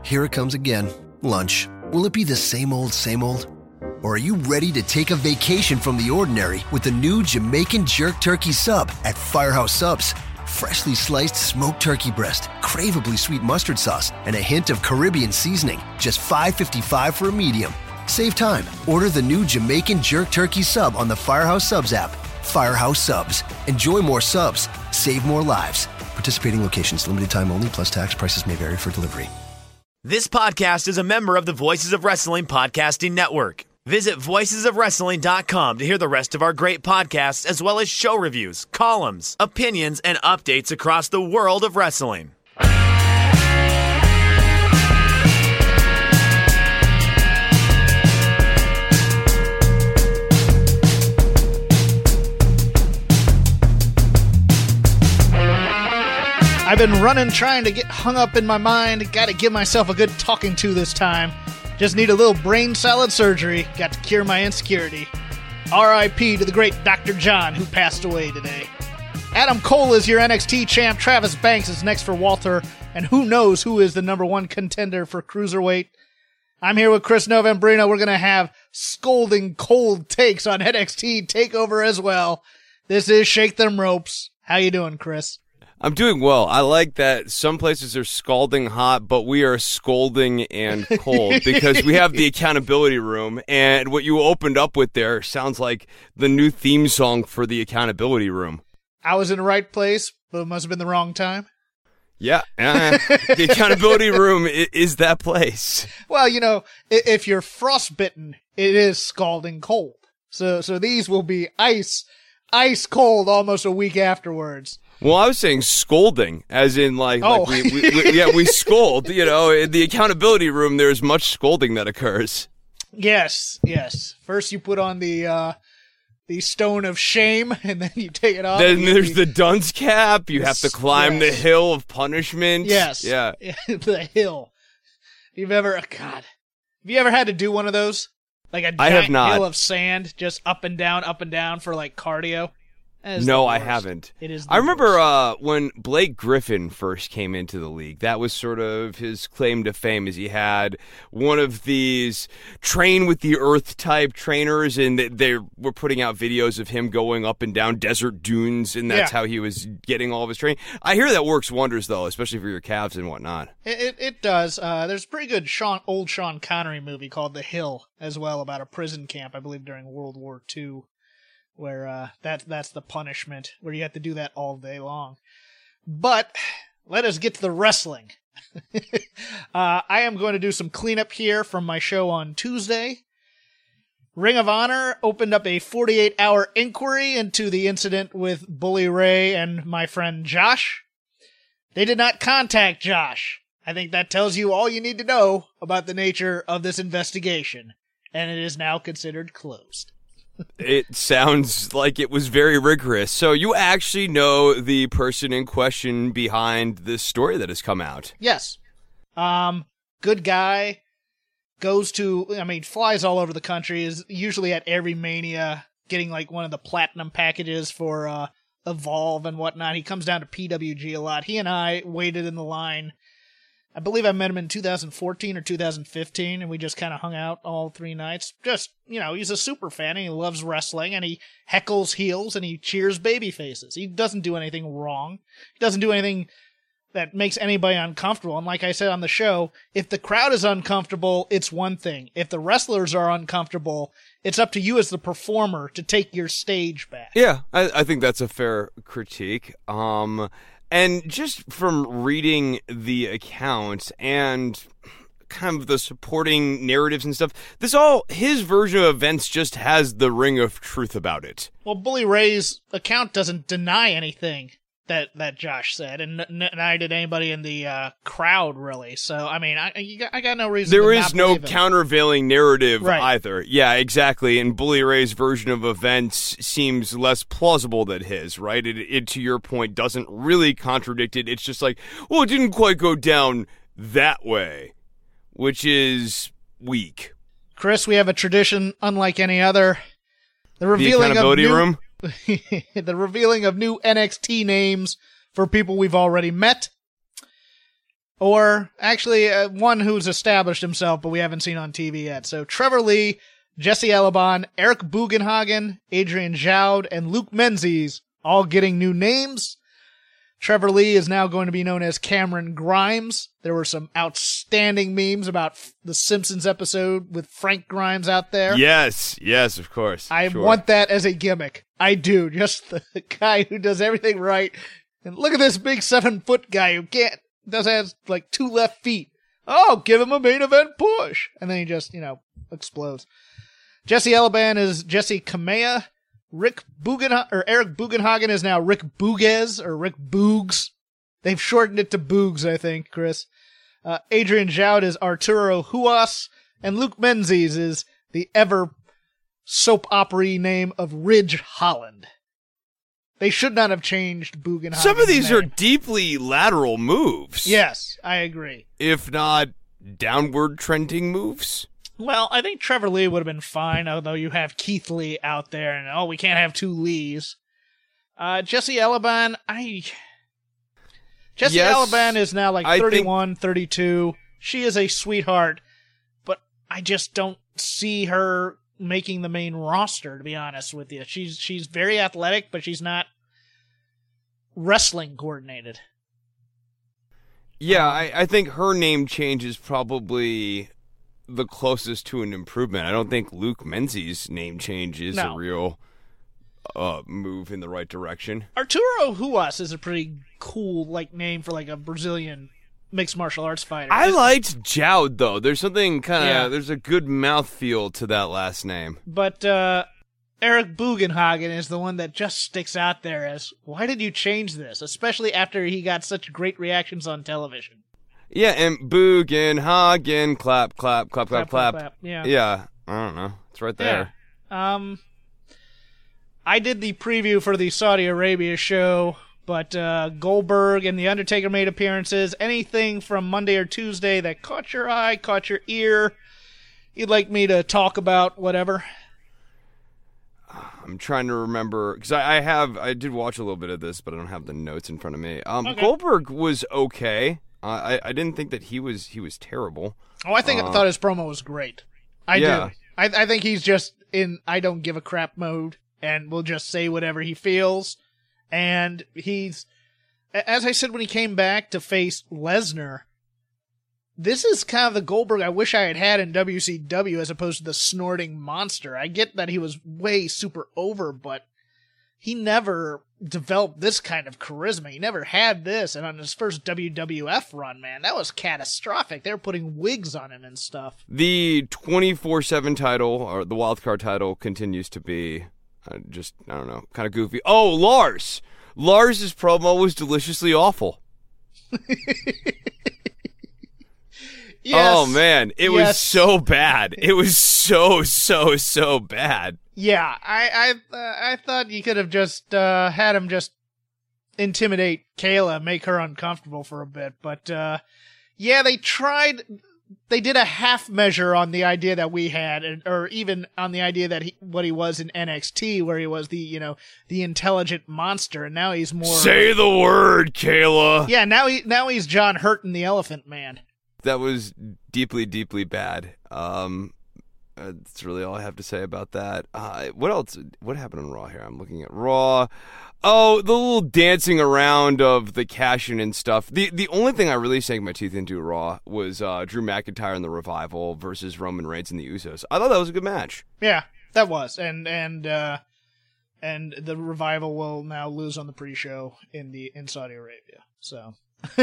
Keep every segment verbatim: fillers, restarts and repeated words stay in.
Here it comes again. Lunch. Will it be the same old, same old? Or are you ready to take a vacation from the ordinary with the new Jamaican Jerk Turkey Sub at Firehouse Subs? Freshly sliced smoked turkey breast, craveably sweet mustard sauce, and a hint of Caribbean seasoning. Just five dollars and fifty-five cents for a medium. Save time. Order the new Jamaican Jerk Turkey Sub on the Firehouse Subs app. Firehouse Subs. Enjoy more subs. Save more lives. Participating locations. Limited time only, plus tax. Prices may vary for delivery. This podcast is a member of the Voices of Wrestling Podcasting Network. Visit voices of wrestling dot com to hear the rest of our great podcasts, as well as show reviews, columns, opinions, and updates across the world of wrestling. I've been running trying to get hung up in my mind. Got to give myself a good talking to this time. Just need a little brain salad surgery. Got to cure my insecurity. R I P to the great Doctor John, who passed away today. Adam Cole is your N X T champ. Travis Banks is next for Walter. And who knows who is the number one contender for Cruiserweight. I'm here with Chris Novembrino. We're going to have scolding cold takes on N X T TakeOver as well. This is Shake Them Ropes. How you doing, Chris? I'm doing well. I like that some places are scalding hot, but we are scolding and cold because we have the accountability room, and what you opened up with there sounds like the new theme song for the accountability room. I was in the right place, but it must have been the wrong time. Yeah, uh, the accountability room is that place. Well, you know, if you're frostbitten, it is scalding cold. So, so these will be ice, ice cold almost a week afterwards. Well, I was saying scolding, as in like, oh. like we, we, we, yeah, we scold. You know, in the accountability room, there's much scolding that occurs. Yes, yes. First, you put on the uh, the stone of shame, and then you take it off. Then there's the, the dunce cap. You have to climb yes. the hill of punishment. Yes, yeah, the hill. You've ever, oh God, have you ever had to do one of those? Like a I have giant not. hill of sand, just up and down, up and down for like cardio. No, I haven't. It is. I remember uh, when Blake Griffin first came into the league. That was sort of his claim to fame, is he had one of these train with the earth type trainers, and they were putting out videos of him going up and down desert dunes, and that's yeah. how he was getting all of his training. I hear that works wonders, though, especially for your calves and whatnot. It it, it does. Uh, there's a pretty good Sean, old Sean Connery movie called The Hill as well, about a prison camp, I believe, during World War Two. Where uh, that, that's the punishment, where you have to do that all day long. But let us get to the wrestling. uh, I am going to do some cleanup here from my show on Tuesday. Ring of Honor opened up a forty-eight hour inquiry into the incident with Bully Ray and my friend Josh. They did not contact Josh. I think that tells you all you need to know about the nature of this investigation, and it is now considered closed. It sounds like it was very rigorous. So you actually know the person in question behind this story that has come out? Yes. Um, good guy. Goes to, I mean, flies all over the country. Is usually at every Mania, getting like one of the platinum packages for uh, Evolve and whatnot. He comes down to P W G a lot. He and I waited in the line. I believe I met him in two thousand fourteen or two thousand fifteen, and we just kind of hung out all three nights. Just, you know, he's a super fan, and he loves wrestling, and he heckles heels, and he cheers baby faces. He doesn't do anything wrong. He doesn't do anything that makes anybody uncomfortable. And like I said on the show, if the crowd is uncomfortable, it's one thing. If the wrestlers are uncomfortable, it's up to you as the performer to take your stage back. Yeah, I, I think that's a fair critique. Um... And just from reading the accounts and kind of the supporting narratives and stuff, this all, his version of events just has the ring of truth about it. Well, Bully Ray's account doesn't deny anything that, that Josh said, and n- neither did anybody in the uh, crowd, really. So, I mean, I, you got, I got no reason there to is not no believe him. countervailing narrative right. either. Yeah, exactly. And Bully Ray's version of events seems less plausible than his, right? It, it, to your point, doesn't really contradict it. It's just like, well, it didn't quite go down that way, which is weak. Chris, we have a tradition unlike any other. The revealing the accountability of new, room? the revealing of new N X T names for people we've already met. Or, actually, uh, one who's established himself, but we haven't seen on T V yet. So, Trevor Lee, Jesse Elaban, Eric Bugenhagen, Adrian Joud, and Luke Menzies all getting new names. Trevor Lee is now going to be known as Cameron Grimes. There were some outstanding memes about the Simpsons episode with Frank Grimes out there. Yes, yes, of course. I sure. want that as a gimmick. I do. Just the guy who does everything right. And look at this big seven-foot guy who can't, does has like two left feet. Oh, give him a main event push. And then he just, you know, explodes. Jesse Elaban is Jesse Kamea. Rick Bugen or Eric Bugenhagen is now Rick Booges or Rick Boogs. They've shortened it to Boogs, I think, Chris. Uh, Adrian Joud is Arturo Huas. And Luke Menzies is the ever soap opera name of Ridge Holland. They should not have changed Bugenhagen's Some of these name. are deeply lateral moves. Yes, I agree. If not downward trending moves. Well, I think Trevor Lee would have been fine, although you have Keith Lee out there, and oh, we can't have two Lees. Uh, Jesse Elaban, I... Jesse Yes, Elaban is now like I thirty-one, think... thirty-two. She is a sweetheart, but I just don't see her making the main roster, to be honest with you. She's she's very athletic, but she's not wrestling coordinated. Yeah, I, I think her name change is probably the closest to an improvement. I don't think Luke Menzies' name change is No. a real uh, move in the right direction. Arturo Huas is a pretty cool like name for like a Brazilian mixed martial arts fighter. I It's- liked Joud, though. There's something kind of, Yeah. there's a good mouthfeel to that last name. But uh, Eric Bugenhagen is the one that just sticks out there as, why did you change this? Especially after he got such great reactions on television. Yeah, and Bugenhagen, clap, clap, clap, clap, clap. Yeah. Yeah, I don't know. It's right there. Yeah. Um, I did the preview for the Saudi Arabia show, but uh, Goldberg and The Undertaker made appearances. Anything from Monday or Tuesday that caught your eye, caught your ear, you'd like me to talk about, whatever? I'm trying to remember, because I, I have, I did watch a little bit of this, but I don't have the notes in front of me. Um, Okay. Goldberg was okay. Uh, I, I didn't think that he was he was terrible. Oh, I think Uh, I thought his promo was great. I yeah. do. I, I think he's just in I don't give a crap mode and will just say whatever he feels. And he's, as I said when he came back to face Lesnar, this is kind of the Goldberg I wish I had had in W C W as opposed to the snorting monster. I get that he was way super over, but he never developed this kind of charisma. He never had this. And on his first W W F run, man, that was catastrophic. They were putting wigs on him and stuff. The twenty-four seven title, or the wildcard title, continues to be uh, just, I don't know, kind of goofy. Oh, Lars! Lars' promo was deliciously awful. Yes. Oh, man. It was Yes. so bad. It was so, so, so bad. Yeah, I I uh, I thought you could have just uh, had him just intimidate Kayla, make her uncomfortable for a bit, but uh, yeah, they tried. They did a half measure on the idea that we had, and, or even on the idea that he, what he was in N X T, where he was the you know the intelligent monster, and now he's more. Say the word, Kayla. Yeah, now he now he's John Hurt and the Elephant Man. That was deeply, deeply bad. Um, that's really all I have to say about that. Uh, what else? What happened on Raw here? I'm looking at Raw. Oh, the little dancing around of the cash-in and stuff. The the only thing I really sank my teeth into Raw was uh, Drew McIntyre and the Revival versus Roman Reigns and the Usos. I thought that was a good match. Yeah, that was, and and uh, and the Revival will now lose on the pre-show in the in Saudi Arabia. So.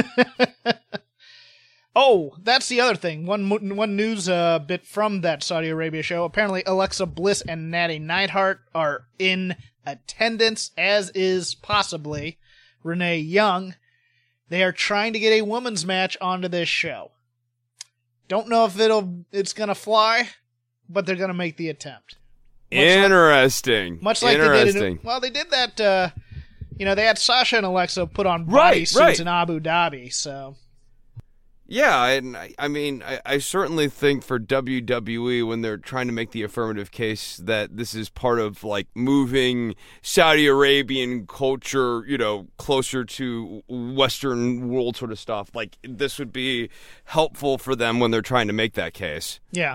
Oh, that's the other thing. One one news uh, bit from that Saudi Arabia show. Apparently, Alexa Bliss and Natty Neidhart are in attendance, as is possibly Renee Young. They are trying to get a women's match onto this show. Don't know if it'll it's gonna fly, but they're gonna make the attempt. Much Interesting. Like, much like Interesting. they did. In, well, they did that. Uh, you know, they had Sasha and Alexa put on body Right, suits right. in Abu Dhabi. So. Yeah, and I, I mean, I, I certainly think for W W E, when they're trying to make the affirmative case that this is part of, like, moving Saudi Arabian culture, you know, closer to Western world sort of stuff, like, this would be helpful for them when they're trying to make that case. Yeah.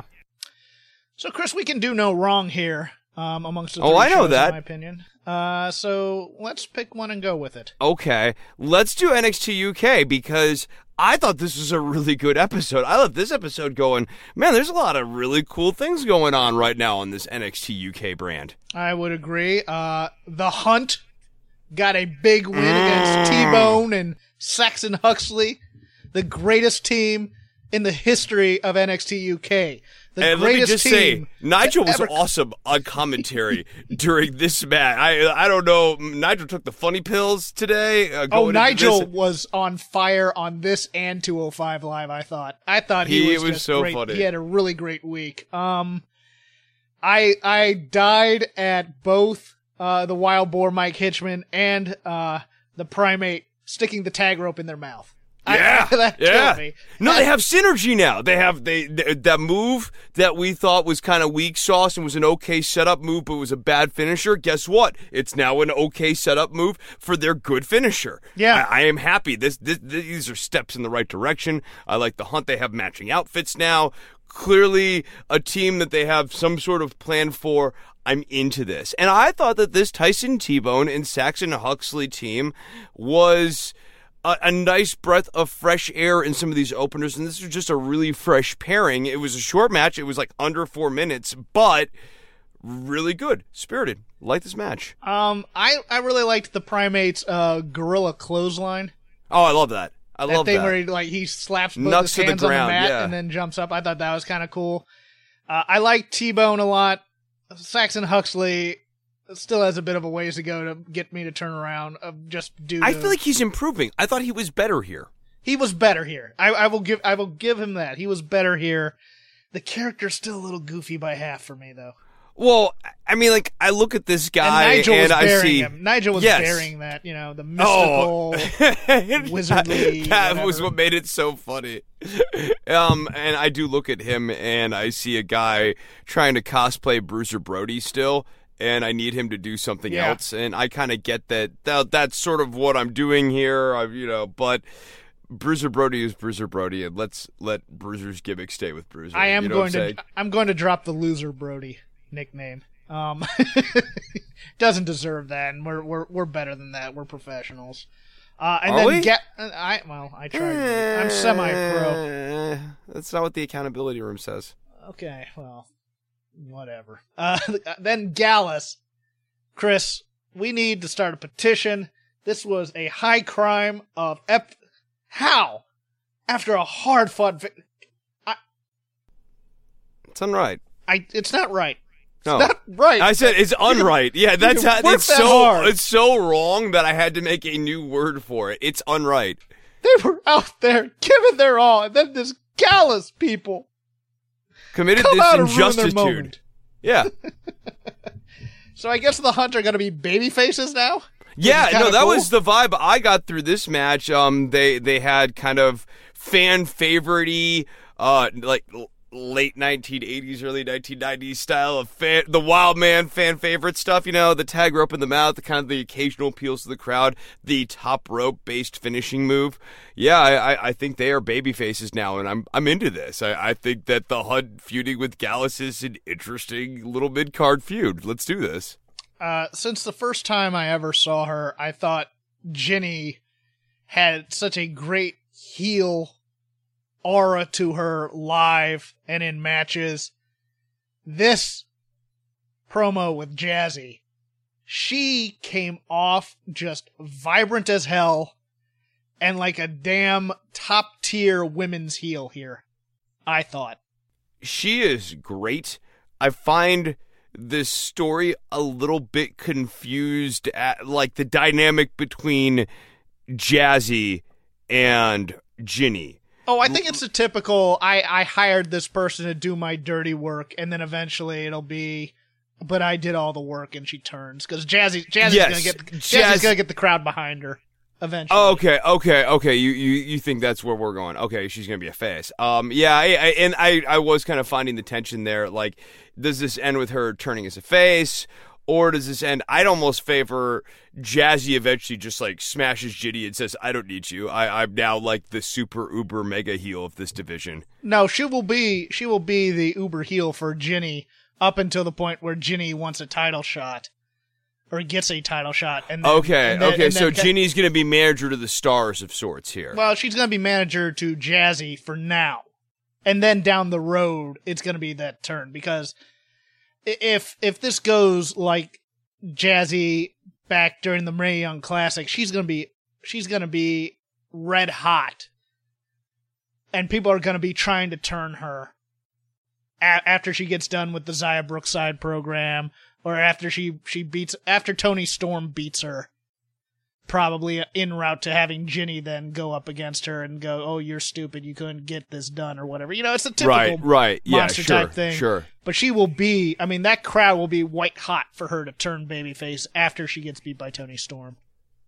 So, Chris, we can do no wrong here, um, amongst the oh, three I know shows, that. in my opinion. Uh, so let's pick one and go with it. Okay, let's do N X T U K, because I thought this was a really good episode. I left this episode going, man, there's a lot of really cool things going on right now on this N X T U K brand. I would agree. Uh, the Hunt got a big win Mm. against T-Bone and Saxon Huxley, the greatest team in the history of N X T U K. The And let me greatest just team say, Nigel was ever- awesome on commentary during this match. I I don't know, Nigel took the funny pills today. Uh, Oh, going into Nigel this. was on fire on this and two oh five Live, I thought. I thought he, He was, was just so great. funny. He had a really great week. Um, I I died at both uh, the Wild Boar Mike Hitchman and uh, the Primate sticking the tag rope in their mouth. Yeah, I, that yeah. killed me. No, That- they have synergy now. They have they, they that move that we thought was kind of weak sauce and was an okay setup move, but was a bad finisher. Guess what? It's now an okay setup move for their good finisher. Yeah. I, I am happy. This, this these are steps in the right direction. I like the Hunt. They have matching outfits now. Clearly, a team that they have some sort of plan for. I'm into this, and I thought that this Tyson T-Bone and Saxon Huxley team was A, a nice breath of fresh air in some of these openers, and this was just a really fresh pairing. It was a short match. It was like under four minutes, but really good. Spirited. Like this match. Um, I I really liked the Primate's uh, gorilla clothesline. Oh, I love that. I That love thing that. where he like he slaps both Nuts to his the hands on the ground, mat yeah. and then jumps up. I thought that was kind of cool. Uh, I like T-Bone a lot. Saxon Huxley still has a bit of a ways to go to get me to turn around. Uh, just due. I to- feel like he's improving. I thought he was better here. he was better here. I, I will give I will give him that. He was better here. The character's still a little goofy by half for me though. Well, I mean, like, I look at this guy And Nigel and was I burying see him. Nigel was Yes. burying that, you know, the mystical. Oh, wizardly, That, that was whatever. what made it so funny. Um, and I do look at him and I see a guy trying to cosplay Bruiser Brody still, and I need him to do something Yeah. else. And I kind of get that, that. That's sort of what I'm doing here, I, you know. But Bruiser Brody is Bruiser Brody, and let's let Bruiser's gimmick stay with Bruiser. I am you know going what I'm to saying? I'm going to drop the loser Brody nickname. Um, doesn't deserve that, and we're we're we're better than that. We're professionals. Uh, and Are then we? get I well I tried. to be. I'm semi-pro. Eh, That's not what the accountability room says. Okay, well, whatever. Uh, then Gallus, Chris, we need to start a petition. This was a high crime of ep. How? After a hard fought, vi- It's unright. I it's not right. It's No. not right. I said it's unright. Yeah, that's you how work it's that so hard. it's so wrong that I had to make a new word for it. It's unright. They were out there giving their all, and then this Gallus people Committed come this out and ruin their injustice. moment. Yeah. So I guess the Hunt are going to be baby faces now. Yeah, Which is kinda no, that cool. was the vibe I got through this match. Um, they they had kind of fan favorite-y, uh, like l- late nineteen eighties, early nineteen nineties style of fan, the wild man fan favorite stuff. You know, the tag rope in the mouth, the kind of the occasional appeals to the crowd, the top rope based finishing move. Yeah, I, I, I think they are baby faces now, and I'm I'm into this. I, I think that the Hunt feuding with Gallus is an interesting little mid card feud. Let's do this. Uh, since the first time I ever saw her, I thought Ginny had such a great heel aura to her live and in matches. This promo with Jazzy, she came off just vibrant as hell and like a damn top tier women's heel here, I thought. She is great. I find this story a little bit confused at like the dynamic between Jazzy and Ginny. Oh, I think it's a typical, I, I hired this person to do my dirty work, and then eventually it'll be, but I did all the work, and she turns. Because Jazzy, Jazzy's Yes, going to get Jazz- Jazzy's gonna get the crowd behind her. eventually. Oh, okay, okay, okay. You, you you think that's where we're going? Okay, she's gonna be a face. Um, yeah, I, I, and I I was kind of finding the tension there. Like, does this end with her turning as a face, or does this end? I'd almost favor Jazzy eventually just like smashes Ginny and says, "I don't need you. I I'm now like the super uber mega heel of this division." No, she will be she will be the uber heel for Ginny up until the point where Ginny wants a title shot. Or gets a title shot. And then, okay, and then, okay, and so then, Ginny's going to be manager to the stars of sorts here. Well, she's going to be manager to Jazzy for now. And then down the road, it's going to be that turn. Because if if this goes like Jazzy back during the Mae Young Classic, she's going to be she's going to be red hot. And people are going to be trying to turn her a- after she gets done with the Xia Brookside program. Or after she, she beats, after Toni Storm beats her, probably en route to having Ginny then go up against her and go, "Oh, you're stupid, you couldn't get this done," or whatever. You know, it's a typical right, right. monster yeah, sure, type thing. Sure. But she will be, I mean, that crowd will be white hot for her to turn babyface after she gets beat by Toni Storm.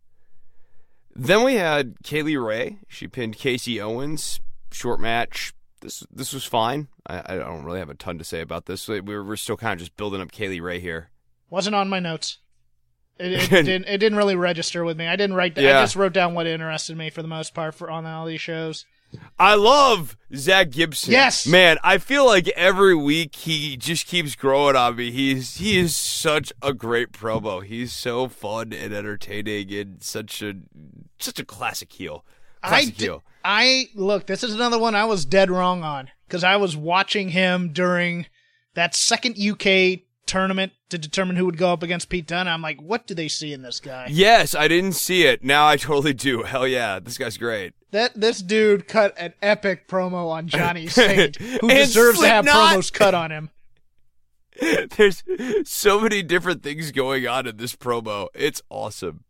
Then we had Kaylee Ray. She pinned Casey Owens. Short match. This this was fine. I, I don't really have a ton to say about this. We we're, we're still kind of just building up Kaylee Ray here. Wasn't on my notes. It, it didn't. It didn't really register with me. I didn't write. Yeah. I just wrote down what interested me for the most part for on all these shows. I love Zach Gibson. Yes, man. I feel like every week he just keeps growing on me. He's he is such a great promo. He's so fun and entertaining and such a such a classic heel. Classic I, heel. D- I look. This is another one I was dead wrong on because I was watching him during that second U K tournament to determine who would go up against Pete Dunne. I'm like, what do they see in this guy? Yes, I didn't see it. Now I totally do. Hell yeah, this guy's great. That this dude cut an epic promo on Johnny Saint, who And deserves to have Slipknot. promos cut on him. There's so many different things going on in this promo. It's awesome.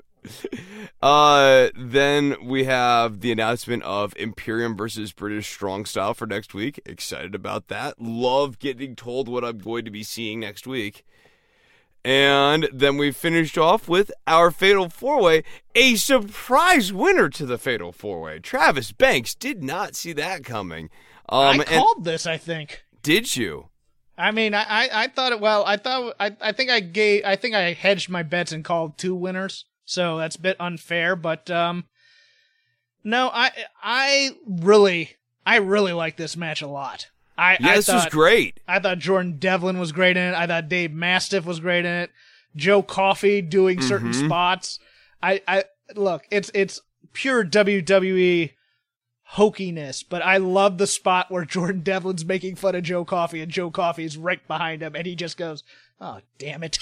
Uh, then we have the announcement of Imperium versus British Strong Style for next week. Excited about that. Love getting told what I'm going to be seeing next week. And then we finished off with our Fatal four-Way, a surprise winner to the Fatal four-Way. Travis Banks did not see that coming. Um, I called this, I think. Did you? I mean, I, I, I thought it. Well, I thought I, I think I gave. I think I hedged my bets and called two winners. So that's a bit unfair, but um, no, I I really I really like this match a lot. I yeah, I this thought, was great. I thought Jordan Devlin was great in it. I thought Dave Mastiff was great in it. Joe Coffey doing certain Mm-hmm. spots. I, I look, it's it's pure W W E hokiness, but I love the spot where Jordan Devlin's making fun of Joe Coffey and Joe Coffey's right behind him, and he just goes, "Oh, damn it."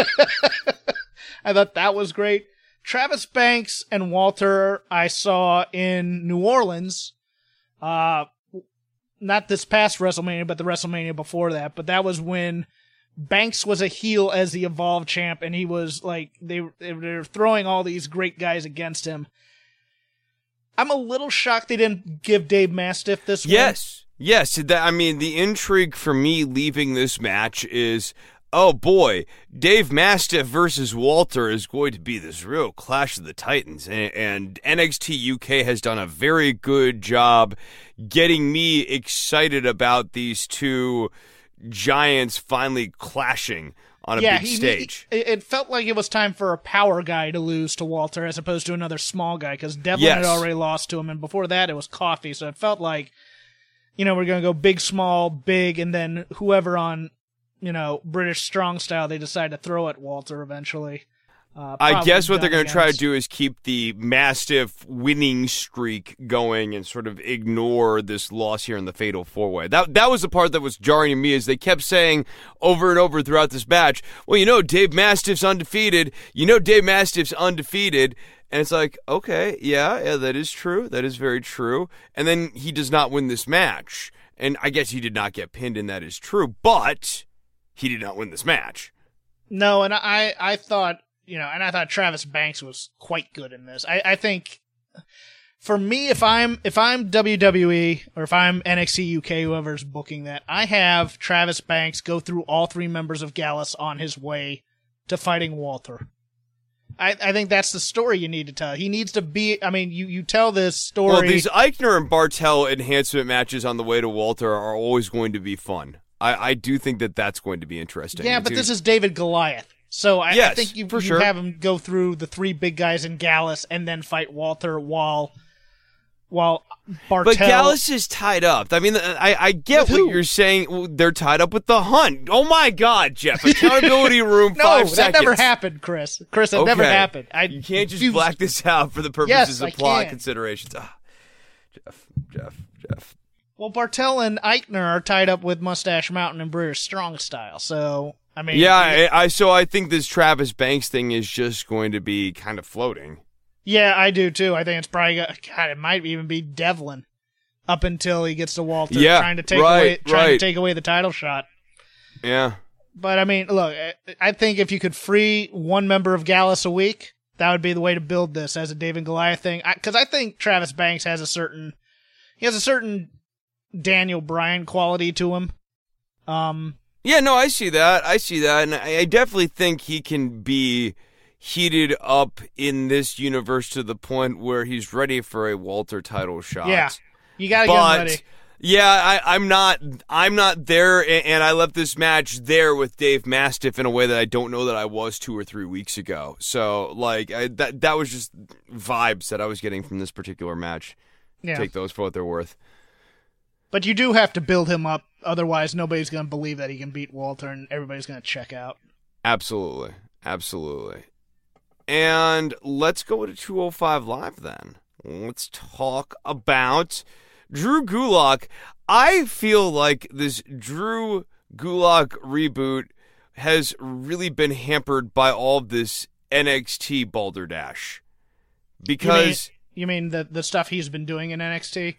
I thought that was great. Travis Banks and Walter I saw in New Orleans. Uh, not this past WrestleMania, but the WrestleMania before that. But that was when Banks was a heel as the Evolve champ, and he was like, they, they were throwing all these great guys against him. I'm a little shocked they didn't give Dave Mastiff this one. Yes, yes. That, I mean, the intrigue for me leaving this match is, oh boy, Dave Mastiff versus Walter is going to be this real clash of the titans. And, and N X T U K has done a very good job getting me excited about these two giants finally clashing on a yeah, big he, stage. He, it felt like it was time for a power guy to lose to Walter as opposed to another small guy, because Devlin Yes. had already lost to him, and before that it was Coffey. So it felt like, you know, we're going to go big, small, big, and then whoever on, you know, British Strong Style they decide to throw at Walter eventually. Uh, I guess what they're going to try to do is keep the Mastiff winning streak going and sort of ignore this loss here in the Fatal four-Way. That that was the part that was jarring to me, is they kept saying over and over throughout this match, well, you know, Dave Mastiff's undefeated. You know, Dave Mastiff's undefeated. And it's like, okay, yeah, yeah, that is true. That is very true. And then he does not win this match. And I guess he did not get pinned, and that is true. But he did not win this match. No, and I, I thought, you know, and I thought Travis Banks was quite good in this. I, I think, for me, if I'm if I'm W W E or if I'm N X T U K, whoever's booking that, I have Travis Banks go through all three members of Gallus on his way to fighting Walter. I, I think that's the story you need to tell. He needs to be, I mean, you, you tell this story. Well, these Eichner and Bartel enhancement matches on the way to Walter are always going to be fun. I, I do think that that's going to be interesting. Yeah, but this is David Goliath. So I, yes, I think you, for you sure. have him go through the three big guys in Gallus and then fight Walter while while Bartel... But Gallus is tied up. I mean, I, I get With what who? you're saying. They're tied up with the Hunt. Oh, my God, Jeff. Accountability room, no, five that seconds. never happened, Chris. Chris, that okay. never happened. I, you can't just you, black this out for the purposes Yes, of I plot can. considerations. Ah, Jeff, Jeff, Jeff. Well, Bartel and Eichner are tied up with Mustache Mountain and Brewer Strong Style, so, I mean... Yeah, I, I so I think this Travis Banks thing is just going to be kind of floating. Yeah, I do, too. I think it's probably... God, it might even be Devlin up until he gets to Walter, yeah, trying to take right, away trying right. to take away the title shot. Yeah. But, I mean, look, I think if you could free one member of Gallus a week, that would be the way to build this as a David Goliath thing. Because I, I think Travis Banks has a certain... He has a certain Daniel Bryan quality to him. Um... Yeah, no, I see that. I see that. And I, I definitely think he can be heated up in this universe to the point where he's ready for a Walter title shot. Yeah. You gotta but, get him ready. Yeah, I, I'm not I'm not there, and, and I left this match there with Dave Mastiff in a way that I don't know that I was two or three weeks ago. So, like, I, that that was just vibes that I was getting from this particular match. Yeah. Take those for what they're worth. But you do have to build him up, otherwise nobody's going to believe that he can beat Walter and everybody's going to check out. Absolutely. Absolutely. And let's go to two oh five Live then. Let's talk about Drew Gulak. I feel like this Drew Gulak reboot has really been hampered by all of this N X T balderdash. Because... You mean, you mean the, the stuff he's been doing in N X T?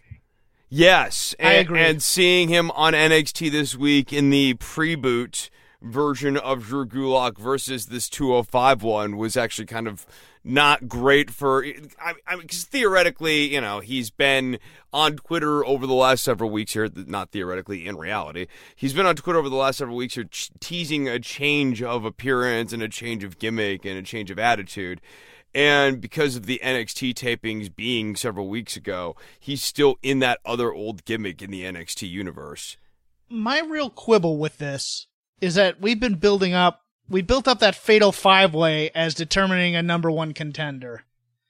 Yes, and, I agree. and seeing him on N X T this week in the pre-boot version of Drew Gulak versus this two oh five one was actually kind of not great for... I, I mean, because theoretically, you know, he's been on Twitter over the last several weeks here, not theoretically, in reality. He's been on Twitter over the last several weeks here ch- teasing a change of appearance and a change of gimmick and a change of attitude. And because of the N X T tapings being several weeks ago, he's still in that other old gimmick in the N X T universe. My real quibble with this is that we've been building up, we built up that fatal five-way as determining a number one contender.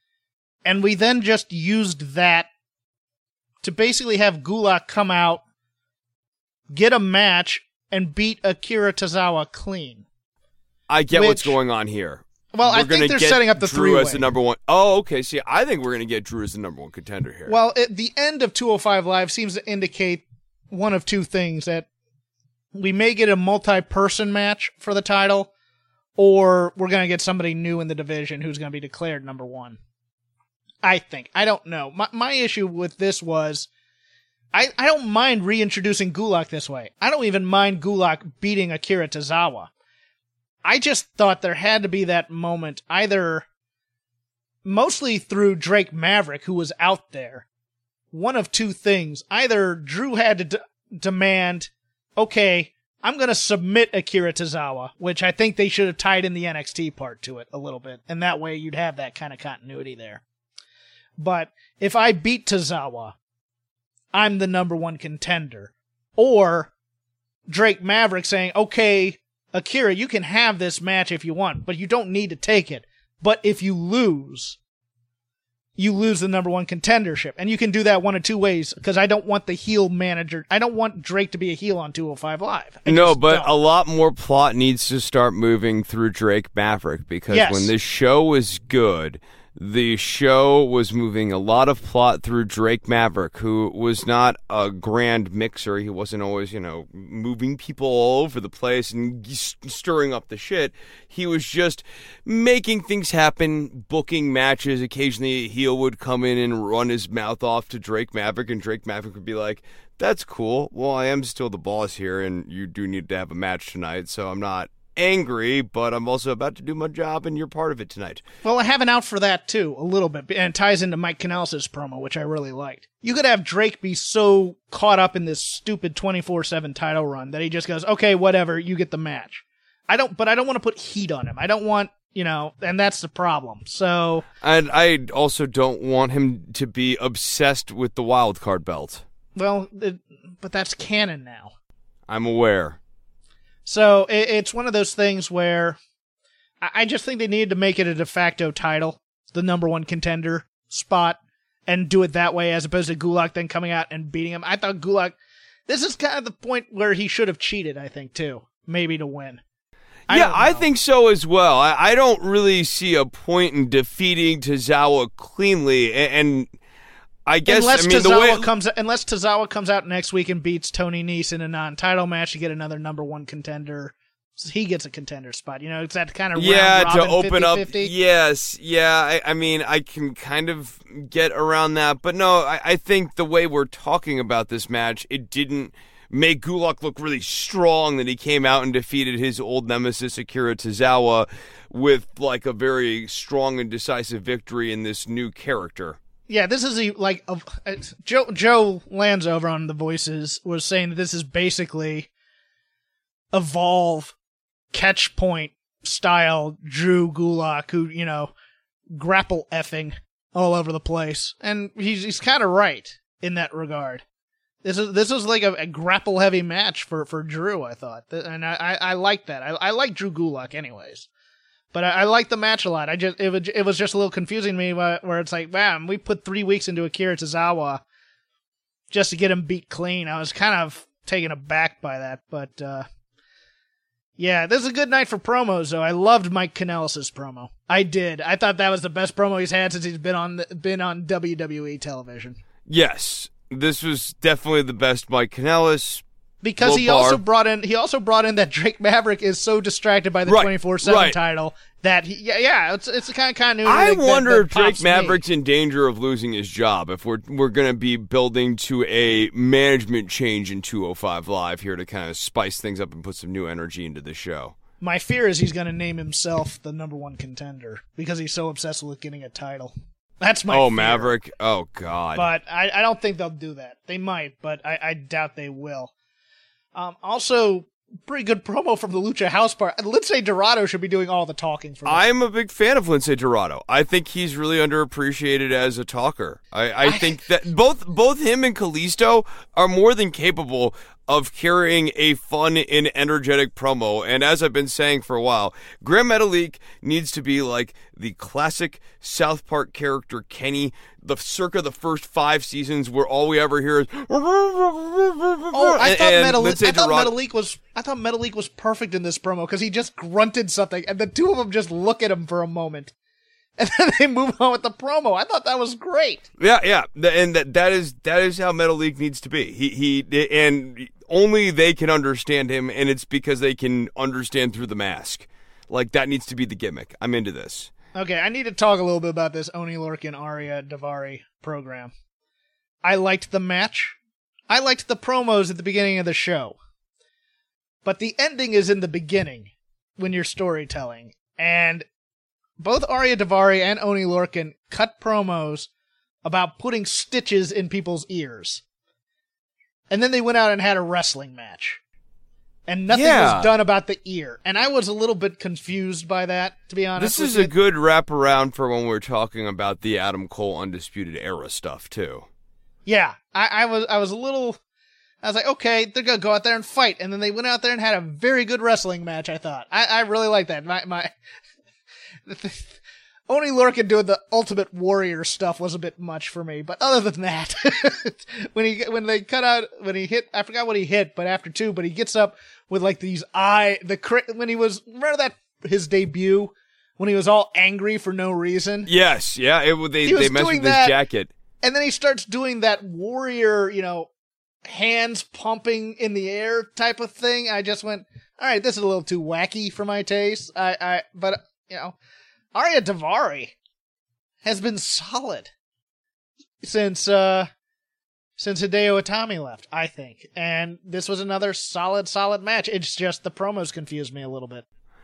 And we then just used that to basically have Gulak come out, get a match, and beat Akira Tozawa clean. I get Which, what's going on here. Well, we're I think they're get setting up the Drew three-way. as the number one. Oh, okay. See, I think we're going to get Drew as the number one contender here. Well, at the end of two oh five Live seems to indicate one of two things, that we may get a multi-person match for the title, or we're going to get somebody new in the division who's going to be declared number one. I think. I don't know. My my issue with this was, I, I don't mind reintroducing Gulak this way. I don't even mind Gulak beating Akira Tozawa. I just thought there had to be that moment, either mostly through Drake Maverick, who was out there. One of two things. Either Drew had to d- demand, okay, I'm going to submit Akira Tozawa, which I think they should have tied in the N X T part to it a little bit, and that way you'd have that kind of continuity there. But if I beat Tozawa, I'm the number one contender. Or Drake Maverick saying, okay, Akira, you can have this match if you want, but you don't need to take it. But if you lose, you lose the number one contendership. And you can do that one of two ways, because I don't want the heel manager. I don't want Drake to be a heel on two oh five Live. I no, just but don't. a lot more plot needs to start moving through Drake Maverick, because Yes. when this show was good, the show was moving a lot of plot through Drake Maverick, who was not a grand mixer. He wasn't always, you know, moving people all over the place and stirring up the shit. He was just making things happen, booking matches. Occasionally a heel would come in and run his mouth off to Drake Maverick, and Drake Maverick would be like, that's cool. Well, I am still the boss here, and you do need to have a match tonight, so I'm not angry, but I'm also about to do my job, and you're part of it tonight. Well, I have an out for that, too, a little bit, and it ties into Mike Kanellis' promo, which I really liked. You could have Drake be so caught up in this stupid twenty-four seven title run that he just goes, okay, whatever, you get the match. I don't, but I don't want to put heat on him. I don't want You know, and that's the problem. So, and I also don't want him to be obsessed with the wild card belt. Well, it, but that's canon now. I'm aware. So it, it's one of those things where I, I just think they needed to make it a de facto title, the number one contender spot, and do it that way as opposed to Gulak then coming out and beating him. I thought Gulak, this is kind of the point where he should have cheated, I think, too, maybe to win. I yeah, I think so as well. I, I don't really see a point in defeating Tozawa cleanly, and, and I guess unless I mean Tozawa the way comes unless Tozawa comes out next week and beats Tony Nese in a non-title match to get another number one contender, so he gets a contender spot. You know, it's that kind of yeah round robin, to open fifty fifty. up. Yes, yeah. I, I mean, I can kind of get around that, but no, I, I think the way we're talking about this match, it didn't make Gulak look really strong that he came out and defeated his old nemesis Akira Tozawa with like a very strong and decisive victory in this new character. Yeah, this is a, like a, a, Joe Joe Lanza over on The Voices was saying that this is basically Evolve catch point style Drew Gulak, who, you know, grapple effing all over the place, and he's he's kind of right in that regard. This is this was like a, a grapple heavy match for, for Drew, I thought, and I I, I like that. I I like Drew Gulak anyways, but I, I like the match a lot. I just it was it was just a little confusing to me where, where it's like, man, we put three weeks into Akira Tozawa just to get him beat clean. I was kind of taken aback by that, but uh, yeah, this is a good night for promos though. I loved Mike Kanellis' promo. I did. I thought that was the best promo he's had since he's been on the, been on W W E television. Yes. This was definitely the best Mike Kanellis. Because he bar. also brought in he also brought in that Drake Maverick is so distracted by the right, twenty-four seven right. title that he, yeah, yeah, it's it's the kind of continuity. I that, wonder that, that if Drake pops Maverick's me. in danger of losing his job if we're we're going to be building to a management change in two oh five Live here to kind of spice things up and put some new energy into the show. My fear is he's going to name himself the number one contender because he's so obsessed with getting a title. That's my oh fear. Maverick, oh god. But I, I don't think they'll do that. They might, but I, I doubt they will. Um, also, pretty good promo from the Lucha House Party. Lince Dorado should be doing all the talking for this. I'm a big fan of Lince Dorado. I think he's really underappreciated as a talker. I, I, I think that both both him and Kalisto are more than capable of carrying a fun and energetic promo. And as I've been saying for a while, Gran Metalik needs to be like the classic South Park character Kenny, the circa the first five seasons where all we ever hear is Oh, I thought, and Metalik, I thought Dorado- Metalik was I thought Metalik was perfect in this promo because he just grunted something and the two of them just look at him for a moment. And then they move on with the promo. I thought that was great. Yeah, yeah, and that that is that is how Metal League needs to be. He he and only they can understand him, and it's because they can understand through the mask. Like that needs to be the gimmick. I'm into this. Okay, I need to talk a little bit about this Oni Lorcan Arya Davari program. I liked the match. I liked the promos at the beginning of the show. But the ending is in the beginning when you're storytelling. And both Arya Davari and Oni Lorcan cut promos about putting stitches in people's ears. And then they went out and had a wrestling match. And nothing Yeah. was done about the ear. And I was a little bit confused by that, to be honest. This is with a you. good wraparound for when we're talking about the Adam Cole Undisputed Era stuff too. Yeah, I, I was I was a little... I was like, okay, they're going to go out there and fight. And then they went out there and had a very good wrestling match, I thought. I, I really like that. My... my Oni Lorcan doing the Ultimate Warrior stuff was a bit much for me, but other than that, when he when they cut out when he hit, I forgot what he hit, but after two, but he gets up with like these eye the when he was remember that his debut when he was all angry for no reason. Yes, yeah, it they He was they messed doing with his that- jacket. And then he starts doing that warrior, you know, hands pumping in the air type of thing. I just went, all right, this is a little too wacky for my taste. I, I, but you know, Arya Davari has been solid since, uh, since Hideo Itami left, I think. And this was another solid, solid match. It's just the promos confused me a little bit.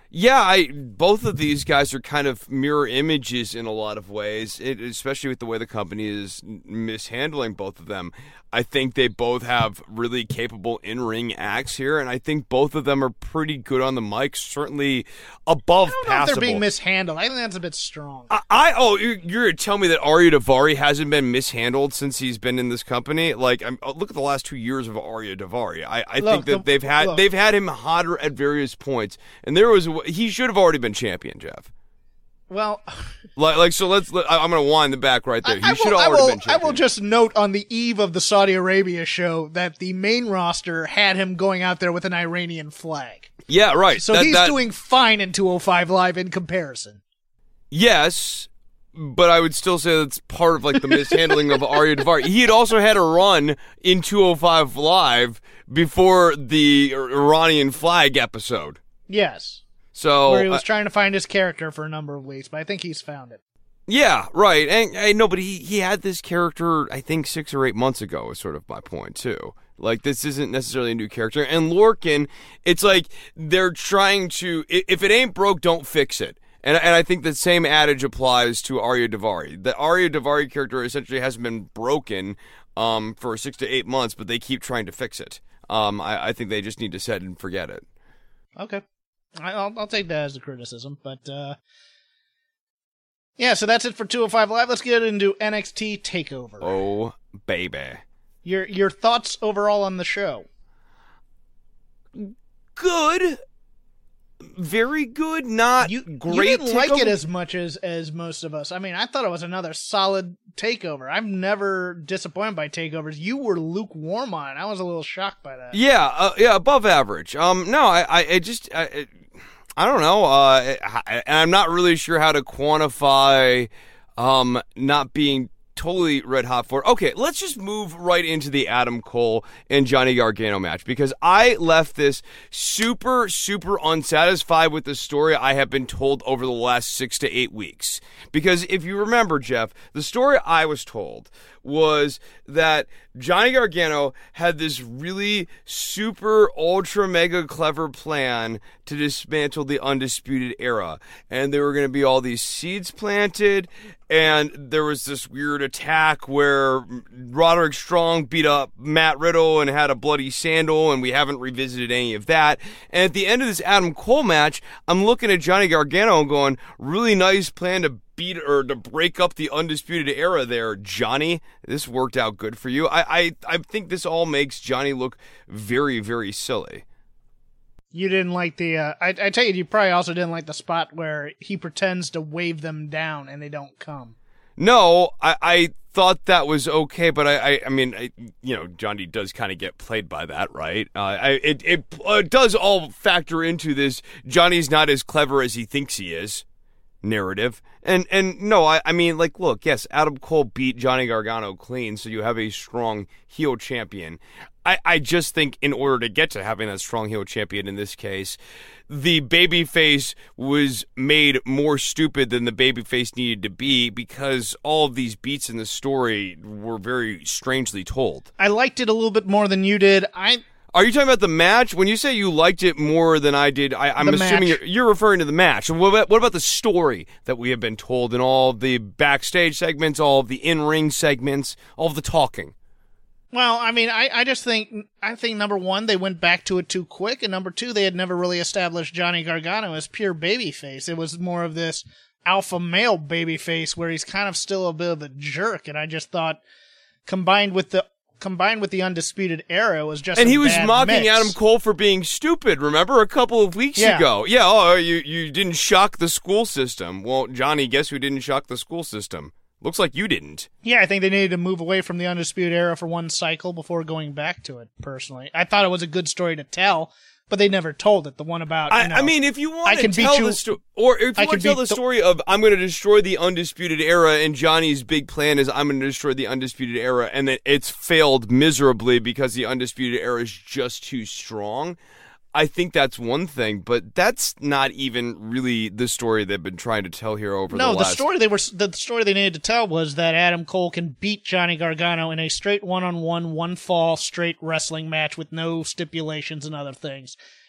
Yeah, I both of these guys are kind of mirror images in a lot of ways, it, especially with the way the company is mishandling both of them. I think they both have really capable in-ring acts here, and I think both of them are pretty good on the mic, certainly above I don't know passable. if they're being mishandled. I think that's a bit strong. I, I oh, you're, you're going to tell me that Arya Daivari hasn't been mishandled since he's been in this company? Like, I'm, look at the last two years of Arya Daivari. I, I Look, think that the, they've had look. they've had him hotter at various points, and there was he should have already been champion, Jeff. Well, like, like so. Let's. Let, I'm going to wind the back right there. I, I He should will, have I already will, been champion. I will just note on the eve of the Saudi Arabia show that the main roster had him going out there with an Iranian flag. Yeah, right. So That- he's that- doing fine in two oh five Live in comparison. Yes, but I would still say that's part of like the mishandling of Arya Daivari. He had also had a run in two oh five Live before the Iranian flag episode. Yes. So Where he was uh, trying to find his character for a number of weeks, but I think he's found it. yeah, right. And I know, but he he had this character I think six or eight months ago. Is sort of my point too. Like, this isn't necessarily a new character. And Lorcan, it's like they're trying to, i- if it ain't broke, don't fix it. And and I think the same adage applies to Arya Daivari. The Arya Daivari character essentially hasn't been broken um, for six to eight months, but they keep trying to fix it. Um, I, I think they just need to set it and forget it. Okay. I- I'll, I'll take that as a criticism, but, uh, yeah, so that's it for two oh five Live. Let's get into N X T TakeOver. Oh, baby. Your, your thoughts overall on the show? Good. Very good. Not You, great. you didn't like takeover. it as much as, as most of us. I mean, I thought it was another solid takeover. I'm never disappointed by takeovers. You were lukewarm on it. I was a little shocked by that. Yeah, uh, yeah, above average. Um, no, I, I, I just, I, I- I don't know. Uh, I, and I'm not really sure how to quantify, um, not being totally red hot for it. Okay, let's just move right into the Adam Cole and Johnny Gargano match, because I left this super, super unsatisfied with the story I have been told over the last six to eight weeks. Because if you remember, Jeff, the story I was told was that Johnny Gargano had this really super ultra mega clever plan to dismantle the Undisputed Era. And there were going to be all these seeds planted, and there was this weird attack where Roderick Strong beat up Matt Riddle and had a bloody sandal, and we haven't revisited any of that. And at the end of this Adam Cole match, I'm looking at Johnny Gargano and going, really nice plan to beat or to break up the Undisputed Era there, Johnny. This worked out good for you. I, I, I think this all makes Johnny look very, very silly. You didn't like the, uh, I, I tell you, you probably also didn't like the spot where he pretends to wave them down and they don't come. No, I, I thought that was okay, but I, I, I mean, I, you know, Johnny does kind of get played by that, right? Uh, I, it, it uh, does all factor into this Johnny's not as clever as he thinks he is narrative. And, and no, I, I mean, like, look, yes, Adam Cole beat Johnny Gargano clean, so you have a strong heel champion. I, I just think in order to get to having that strong heel champion in this case, the babyface was made more stupid than the babyface needed to be, because all of these beats in the story were very strangely told. I liked it a little bit more than you did. I Are you talking about the match? When you say you liked it more than I did, I, I'm The assuming match. you're, you're referring to the match. And what about, what about the story that we have been told in all of the backstage segments, all of the in-ring segments, all of the talking? Well, I mean, I, I just think, I think number one, they went back to it too quick, and number two, they had never really established Johnny Gargano as pure babyface. It was more of this alpha male babyface where he's kind of still a bit of a jerk, and I just thought, combined with the combined with the Undisputed Era, it was just And a he was bad mocking mix. Adam Cole for being stupid, remember, a couple of weeks Yeah. ago. Yeah, oh, you, you didn't shock the school system. Well, Johnny, guess who didn't shock the school system? Looks like you didn't. Yeah, I think they needed to move away from the Undisputed Era for one cycle before going back to it, personally. I thought it was a good story to tell, but they never told it. The one about, you I, know, I mean, if you I want to can beat tell you- the story, or if I you can want to tell beat the the- story of I'm going to destroy the Undisputed Era, and Johnny's big plan is I'm going to destroy the Undisputed Era, and that it's failed miserably because the Undisputed Era is just too strong, I think that's one thing, but that's not even really the story they've been trying to tell here over No, the the last... story they were the story they needed to tell was that Adam Cole can beat Johnny Gargano in a straight one-on-one, one fall straight wrestling match with no stipulations and other things.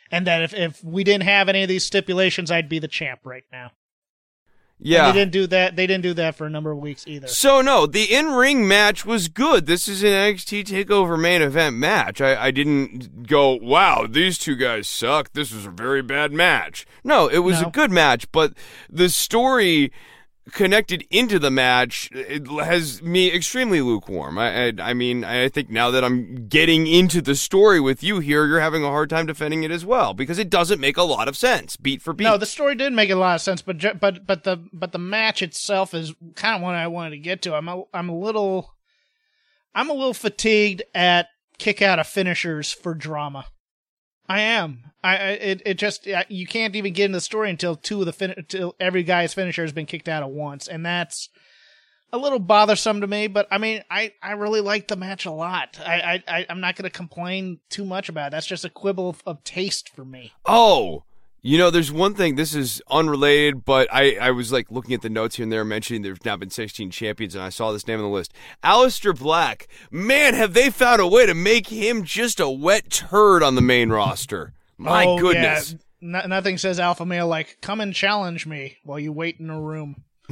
and that if, if we didn't have any of these stipulations, I'd be the champ right now. Yeah. And they didn't do that. They didn't do that for a number of weeks either. So, no, the in-ring match was good. This is an N X T TakeOver main event match. I, I didn't go, wow, these two guys suck. This was a very bad match. No, it was No. a good match, but the story connected into the match it has me extremely lukewarm. I, I, I mean, I think now that I'm getting into the story with you here, you're having a hard time defending it as well, because it doesn't make a lot of sense, beat for beat. No, the story did make a lot of sense, but ju- but but the but the match itself is kind of what I wanted to get to. I'm a, I'm a little I'm a little fatigued at kick out of finishers for drama. I am. I, I it it just you can't even get into the story until two of the fin- until every guy's finisher has been kicked out at once, and that's a little bothersome to me. But I mean, I, I really like the match a lot. I I I'm not going to complain too much about it. That's just a quibble of, of taste for me. Oh, you know, there's one thing. This is unrelated, but I, I was like looking at the notes here and there, mentioning there's now been sixteen champions, and I saw this name on the list. Aleister Black. Man, have they found a way to make him just a wet turd on the main roster. My oh, goodness. Yeah. No, nothing says alpha male like, come and challenge me while you wait in a room. Do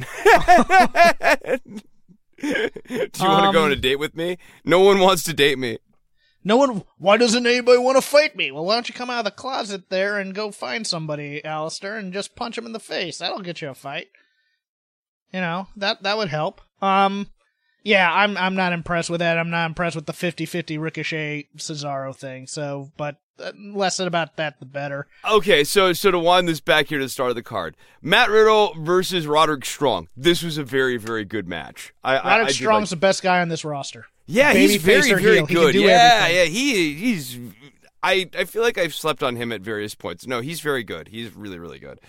you want to Um, go on a date with me? No one wants to date me. No one, why doesn't anybody want to fight me? Well, why don't you come out of the closet there and go find somebody, Alistair, and just punch him in the face? That'll get you a fight. You know, that that would help. Um, yeah, I'm I'm not impressed with that. I'm not impressed with the fifty-fifty Ricochet Cesaro thing. So, but uh, less about that, the better. Okay, so so to wind this back here to the start of the card, Matt Riddle versus Roderick Strong. This was a very, very good match. I, Roderick I, I Strong's like- the best guy on this roster. Yeah, Baby he's face very, or very heel, he can good. do Yeah, everything. yeah, he he's. I I feel like I've slept on him at various points. No, he's very good. He's really, really good.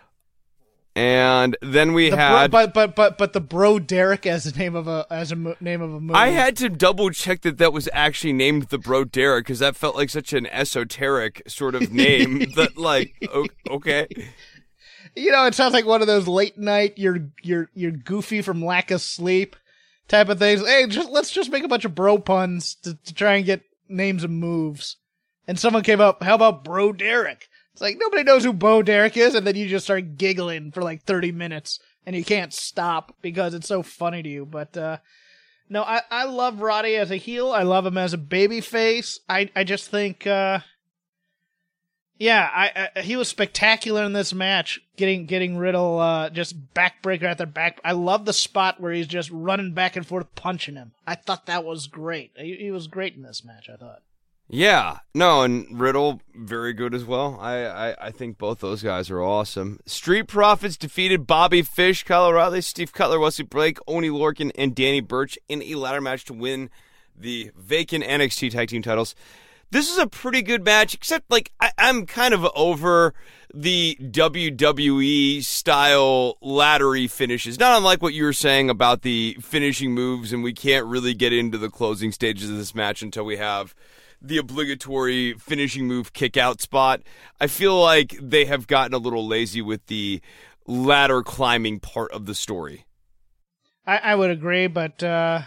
And then we The had. bro, but but but but the Bro Derek as the name of a as a mo- name of a movie. I had to double check that that was actually named the Bro Derek, because that felt like such an esoteric sort of name that, like, o- okay. You know, it sounds like one of those late night, you're you're you're goofy from lack of sleep type of things. Hey, just let's just make a bunch of bro puns to, to try and get names and moves. And someone came up, how about Bro Derek? It's like nobody knows who Bo Derek is, and then you just start giggling for like thirty minutes, and you can't stop because it's so funny to you. But uh no, I I love Roddy as a heel. I love him as a baby face. I I just think. uh Yeah, I, I he was spectacular in this match, getting getting Riddle uh, just backbreaker after back. I love the spot where he's just running back and forth punching him. I thought that was great. He, he was great in this match, I thought. Yeah, no, and Riddle, very good as well. I, I, I think both those guys are awesome. Street Profits defeated Bobby Fish, Kyle O'Reilly, Steve Cutler, Wesley Blake, Oney Lorcan, and Danny Burch in a ladder match to win the vacant N X T Tag Team titles. This is a pretty good match, except, like, I, I'm kind of over the W W E-style laddery finishes. Not unlike what you were saying about the finishing moves, and we can't really get into the closing stages of this match until we have the obligatory finishing move kick-out spot. I feel like they have gotten a little lazy with the ladder climbing part of the story. I, I would agree, but uh,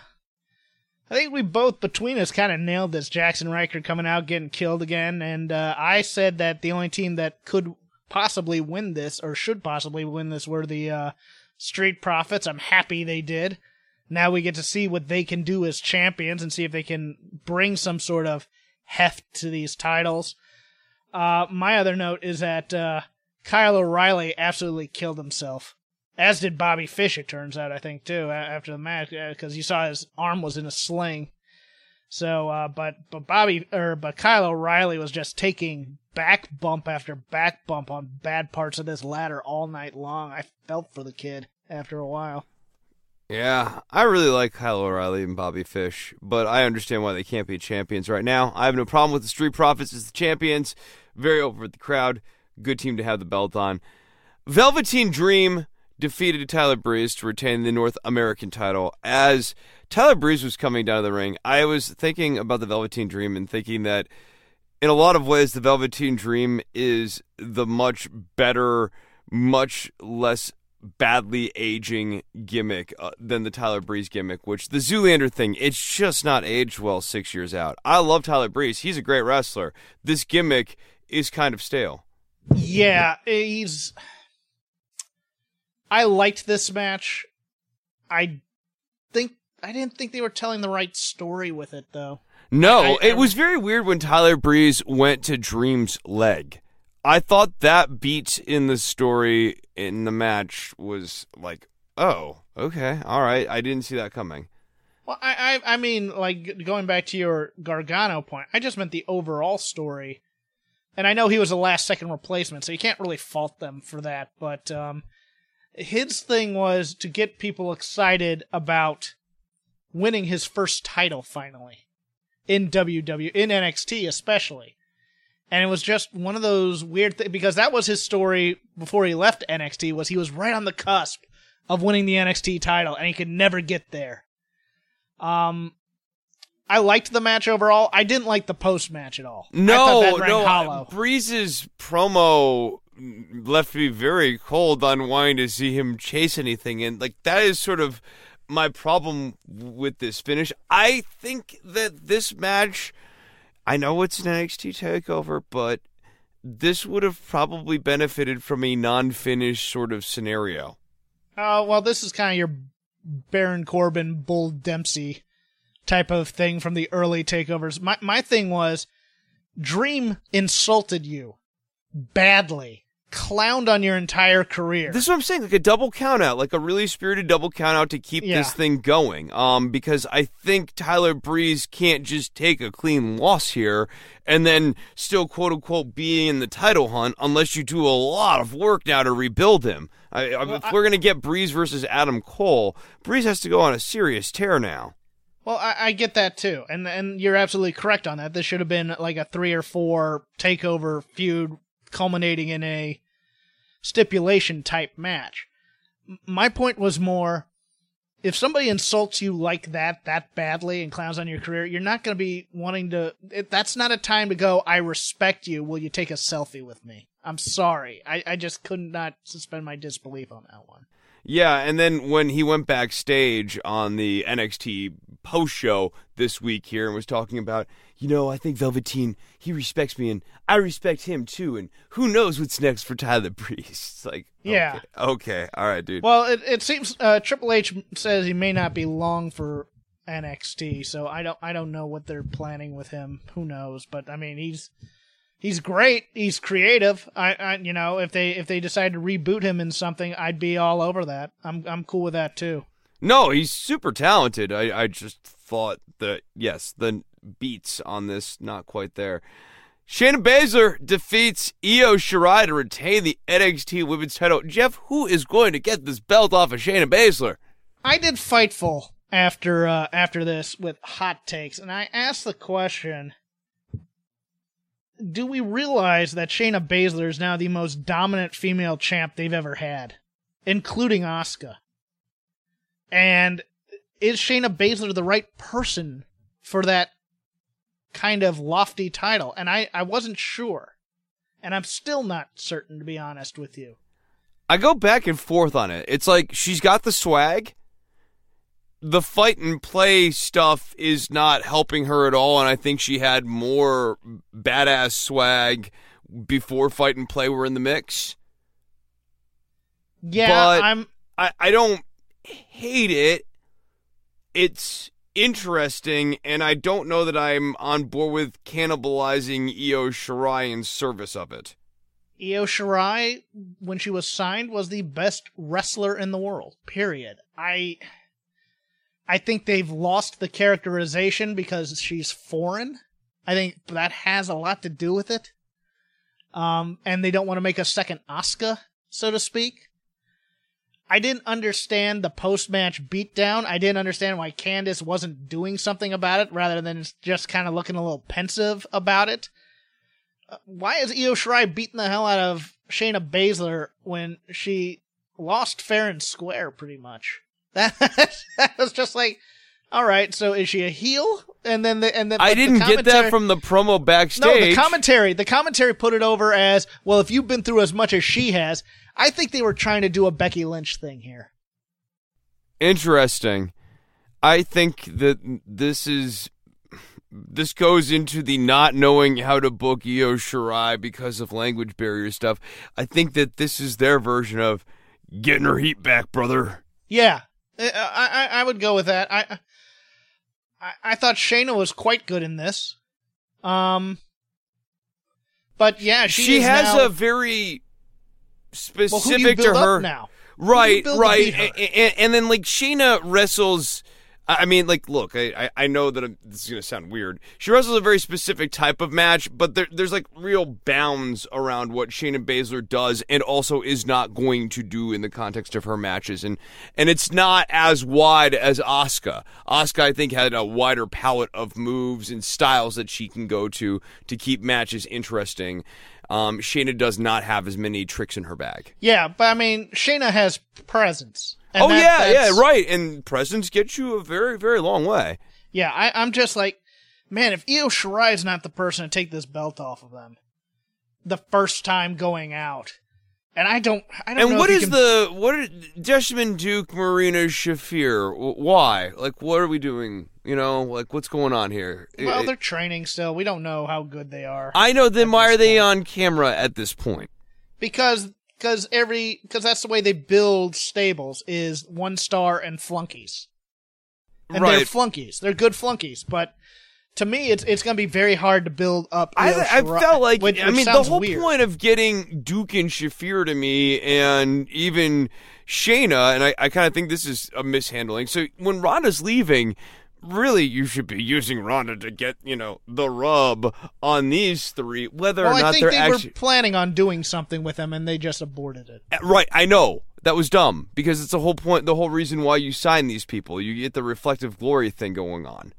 I think we both, between us, kind of nailed this. Jackson Riker coming out, getting killed again, and uh, I said that the only team that could possibly win this, or should possibly win this, were the uh, Street Profits. I'm happy they did. Now we get to see what they can do as champions and see if they can bring some sort of heft to these titles. Uh, my other note is that uh, Kyle O'Reilly absolutely killed himself. As did Bobby Fish, it turns out, I think, too, after the match, because you saw his arm was in a sling. So, uh, but but Bobby or but Kyle O'Reilly was just taking back bump after back bump on bad parts of this ladder all night long. I felt for the kid after a while. Yeah, I really like Kyle O'Reilly and Bobby Fish, but I understand why they can't be champions right now. I have no problem with the Street Profits as the champions. Very over with the crowd. Good team to have the belt on. Velveteen Dream defeated Tyler Breeze to retain the North American title. As Tyler Breeze was coming down to the ring, I was thinking about the Velveteen Dream and thinking that in a lot of ways the Velveteen Dream is the much better, much less badly aging gimmick uh, than the Tyler Breeze gimmick, which the Zoolander thing, it's just not aged well six years out. I love Tyler Breeze. He's a great wrestler. This gimmick is kind of stale. Yeah, he's... I liked this match. I think I didn't think they were telling the right story with it, though. No, I, I, it was very weird when Tyler Breeze went to Dream's leg. I thought that beat in the story in the match was like, oh, okay, all right. I didn't see that coming. Well, I, I, I mean, like, going back to your Gargano point, I just meant the overall story. And I know he was a last-second replacement, so you can't really fault them for that. But um, his thing was to get people excited about winning his first title finally in W W E, in N X T especially. And it was just one of those weird things, because that was his story before he left N X T, was he was right on the cusp of winning the N X T title, and he could never get there. Um, I liked the match overall. I didn't like the post-match at all. No, I thought that rang no. hollow. Breeze's promo left me very cold on wanting to see him chase anything, and like that is sort of my problem with this finish. I think that this match, I know it's an N X T takeover, but this would have probably benefited from a non-finish sort of scenario. Oh, uh, well, this is kind of your Baron Corbin, Bull Dempsey type of thing from the early takeovers. My my thing was, Dream insulted you badly, clowned on your entire career. This is what I'm saying, like a double count out, like a really spirited double count out to keep yeah. this thing going. Um, because I think Tyler Breeze can't just take a clean loss here and then still quote unquote be in the title hunt unless you do a lot of work now to rebuild him. I, well, if I, we're gonna get Breeze versus Adam Cole, Breeze has to go on a serious tear now. Well, I, I get that too, and and you're absolutely correct on that. This should have been like a three or four takeover feud culminating in a stipulation type match. My point was more, if somebody insults you like that, that badly, and clowns on your career, you're not going to be wanting to, it, that's not a time to go, I respect you, will you take a selfie with me? I'm sorry. I, I just could not suspend my disbelief on that one. Yeah, and then when he went backstage on the N X T post show this week here and was talking about, you know, I think Velveteen, he respects me and I respect him too, and who knows what's next for Tyler Breeze. It's like, yeah. Okay, okay. All right, dude. Well, it, it seems uh, Triple H says he may not be long for N X T, so I don't I don't know what they're planning with him. Who knows? But I mean, he's he's great. He's creative. I, I you know, if they if they decide to reboot him in something, I'd be all over that. I'm I'm cool with that too. No, he's super talented. I, I just thought that, yes, the beats on this, not quite there. Shayna Baszler defeats Io Shirai to retain the N X T Women's title. Jeff, who is going to get this belt off of Shayna Baszler? I did Fightful after uh, after this with hot takes, and I asked the question, do we realize that Shayna Baszler is now the most dominant female champ they've ever had, including Asuka? And is Shayna Baszler the right person for that kind of lofty title? And I, I wasn't sure. And I'm still not certain, to be honest with you. I go back and forth on it. It's like she's got the swag. The fight and play stuff is not helping her at all, and I think she had more badass swag before fight and play were in the mix. Yeah, but I'm... I, I don't hate it. It's interesting, and I don't know that I'm on board with cannibalizing Io Shirai in service of it. Io Shirai, when she was signed, was the best wrestler in the world, period. I I think they've lost the characterization because she's foreign. I think that has a lot to do with it. Um, and they don't want to make a second Asuka, so to speak. I didn't understand the post-match beatdown. I didn't understand why Candice wasn't doing something about it rather than just kind of looking a little pensive about it. Uh, why is Io Shirai beating the hell out of Shayna Baszler when she lost fair and square, pretty much? That, that was just like, all right, so is she a heel? And then the, and then I didn't the get that from the promo backstage. No, the commentary, the commentary put it over as, well, if you've been through as much as she has. I think they were trying to do a Becky Lynch thing here. Interesting. I think that this is this goes into the not knowing how to book Io Shirai because of language barrier stuff. I think that this is their version of getting her heat back, brother. Yeah, I I, I would go with that. I, I I thought Shayna was quite good in this. Um, but yeah, she, she has now, a very specific well, who do you build to her up now. Right, build right, to beat her? and, and then like Shayna wrestles. I mean, like, look, I, I know that I'm, this is going to sound weird. She wrestles a very specific type of match, but there, there's, like, real bounds around what Shayna Baszler does and also is not going to do in the context of her matches. And and it's not as wide as Asuka. Asuka, I think, had a wider palette of moves and styles that she can go to to keep matches interesting. Um, Shayna does not have as many tricks in her bag. Yeah, but, I mean, Shayna has presence. And oh, that, yeah, that's, yeah, right. And presence gets you a very, very long way. Yeah, I, I'm just like, man, if Io Shirai is not the person to take this belt off of them the first time going out, and I don't, I don't and know. And what if is can... the what? Are, Jessamyn Duke, Marina Shafir? Why? Like, what are we doing? You know, like, what's going on here? Well, it, they're training still. We don't know how good they are. I know. Then why are they point. on camera at this point? Because. Because every, because that's the way they build stables is one star and flunkies, and right. they're flunkies. They're good flunkies, but to me, it's it's going to be very hard to build up. I, I felt like, which, I which mean, the whole weird. point of getting Duke and Shafir to me, and even Shayna, and I, I kind of think this is a mishandling. So when Ronda's leaving. Really, you should be using Ronda to get, you know, the rub on these three, whether well, or not I think they're they actually were planning on doing something with them, and they just aborted it. Right, I know. That was dumb, because it's the whole point, the whole reason why you sign these people. You get the reflective glory thing going on.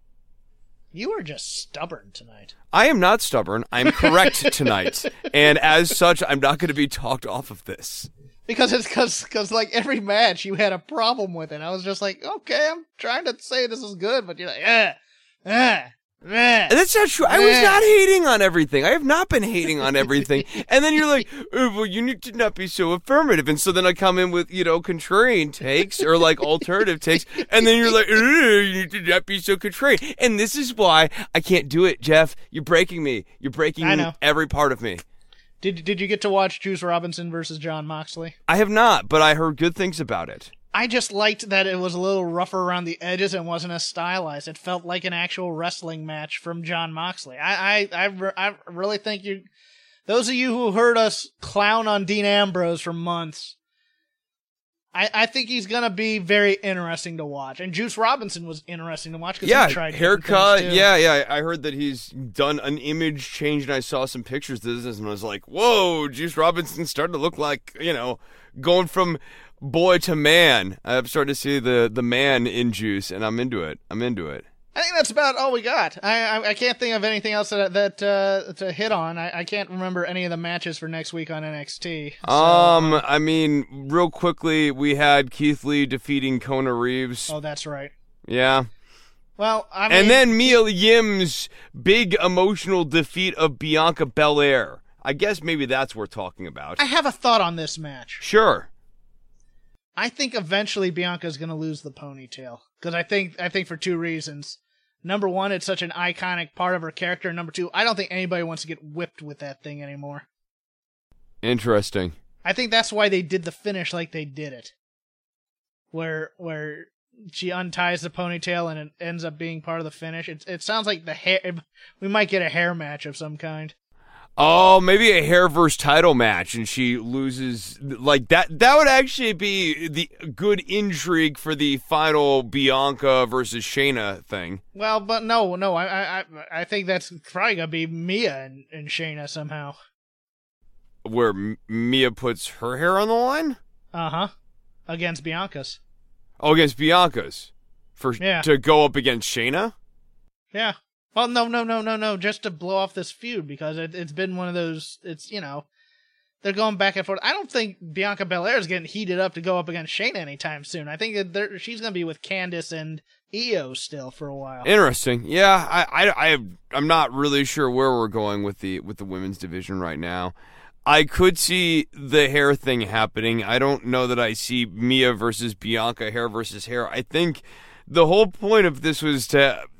You are just stubborn tonight. I am not stubborn. I'm correct tonight. And as such, I'm not going to be talked off of this. Because it's because, because like every match you had a problem with it. I was just like, okay, I'm trying to say this is good, but you're like, eh, eh, eh. That's not true. I was not hating on everything. I have not been hating on everything. And then you're like, oh, well, you need to not be so affirmative. And so then I come in with, you know, contrarian takes or like alternative takes. And then you're like, you need to not be so contrarian. And this is why I can't do it, Jeff. You're breaking me. You're breaking I know. every part of me. Did Did you get to watch Juice Robinson versus Jon Moxley? I have not, but I heard good things about it. I just liked that it was a little rougher around the edges and wasn't as stylized. It felt like an actual wrestling match from Jon Moxley. I I, I, I really think you, those of you who heard us clown on Dean Ambrose for months, I, I think he's going to be very interesting to watch. And Juice Robinson was interesting to watch because yeah, he tried haircut. Too. Yeah, yeah. I heard that he's done an image change, and I saw some pictures of this, and I was like, whoa, Juice Robinson started to look like, you know, going from boy to man. I've started to see the, the man in Juice, and I'm into it. I'm into it. I think that's about all we got. I I, I can't think of anything else that that uh, to hit on. I, I can't remember any of the matches for next week on N X T. So. Um, I mean, real quickly, we had Keith Lee defeating Kona Reeves. Oh, that's right. Yeah. Well, I mean, and then Mia Yim's big emotional defeat of Bianca Belair. I guess maybe that's worth talking about. I have a thought on this match. Sure. I think eventually Bianca's going to lose the ponytail because I think I think for two reasons. Number one, it's such an iconic part of her character. Number two, I don't think anybody wants to get whipped with that thing anymore. Interesting. I think that's why they did the finish like they did it. Where where she unties the ponytail and it ends up being part of the finish. It it sounds like the hair. We might get a hair match of some kind. Oh, maybe a hair versus title match, and she loses like that. That would actually be the good intrigue for the final Bianca versus Shayna thing. Well, but no, no, I I I think that's probably gonna be Mia and, and Shayna somehow. Where M- Mia puts her hair on the line? Uh huh. Against Bianca's. Oh, against Bianca's for yeah. to go up against Shayna? Yeah. Well, no, no, no, no, no, just to blow off this feud, because it, it's been one of those, it's, you know, they're going back and forth. I don't think Bianca Belair is getting heated up to go up against Shayna anytime soon. I think that she's going to be with Candice and Io still for a while. Interesting. Yeah, I, I, I, I'm not really sure where we're going with the with the women's division right now. I could see the hair thing happening. I don't know that I see Mia versus Bianca, hair versus hair. I think the whole point of this was to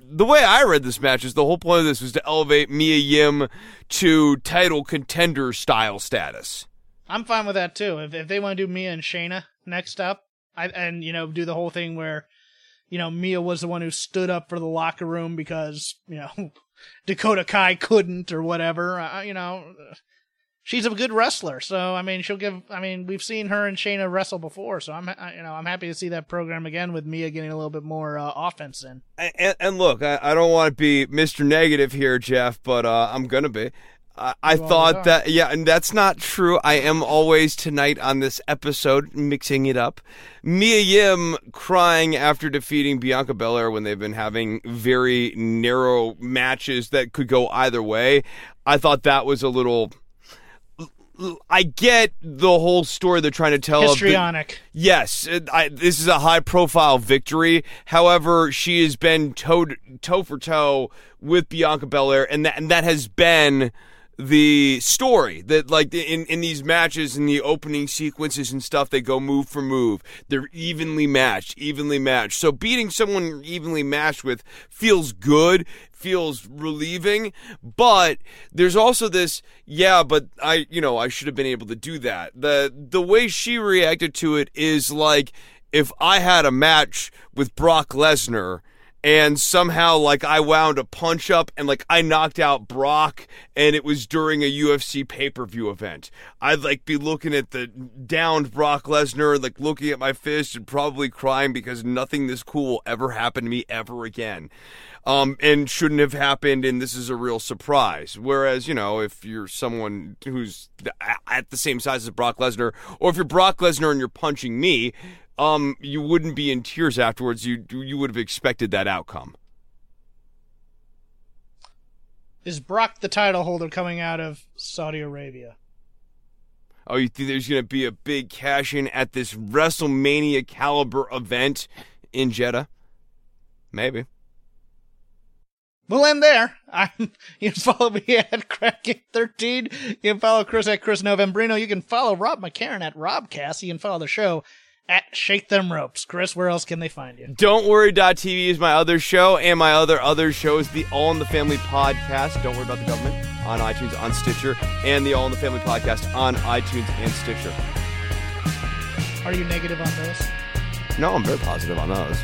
the way I read this match is the whole point of this was to elevate Mia Yim to title contender style status. I'm fine with that too. If if they want to do Mia and Shayna next up, I, and you know do the whole thing where, you know, Mia was the one who stood up for the locker room because you know Dakota Kai couldn't or whatever. Uh, you know, she's a good wrestler, so I mean she'll give. I mean we've seen her and Shayna wrestle before, so I'm I, you know I'm happy to see that program again with Mia getting a little bit more uh, offense in. And, and look, I, I don't want to be Mister Negative here, Jeff, but uh, I'm gonna be. I, I thought that, yeah, and that's not true. I am always tonight on this episode mixing it up. Mia Yim crying after defeating Bianca Belair when they've been having very narrow matches that could go either way. I thought that was a little. I get the whole story they're trying to tell. Histrionic. The, yes, I, this is a high-profile victory. However, she has been toe toe for toe with Bianca Belair, and that and that has been the story. That like in in these matches, in the opening sequences and stuff, they go move for move. They're evenly matched, evenly matched. So beating someone you're evenly matched with feels good. Feels relieving, but there's also this, yeah, but I, you know, I should have been able to do that. The the way she reacted to it is like if I had a match with Brock Lesnar and somehow like I wound a punch up and like I knocked out Brock and it was during a U F C pay-per-view event. I'd like be looking at the downed Brock Lesnar, like looking at my fist and probably crying because nothing this cool ever happened to me ever again. Um, and shouldn't have happened, and this is a real surprise. Whereas, you know, if you're someone who's at the same size as Brock Lesnar, or if you're Brock Lesnar and you're punching me, um, you wouldn't be in tears afterwards. You you would have expected that outcome. Is Brock the title holder coming out of Saudi Arabia? Oh, you think there's going to be a big cash-in at this WrestleMania caliber event in Jeddah? Maybe. We'll end there. I'm, you can follow me at Kraken thirteen. You can follow Chris at Chris Novembrino. You can follow Rob McCarran at Robcast. You can follow the show at Shake Them Ropes. Chris, where else can they find you? Don't Worry dot T V is my other show, and my other other show is the All in the Family podcast. Don't Worry About the Government on iTunes, on Stitcher, and the All in the Family podcast on iTunes and Stitcher. Are you negative on those? No, I'm very positive on those.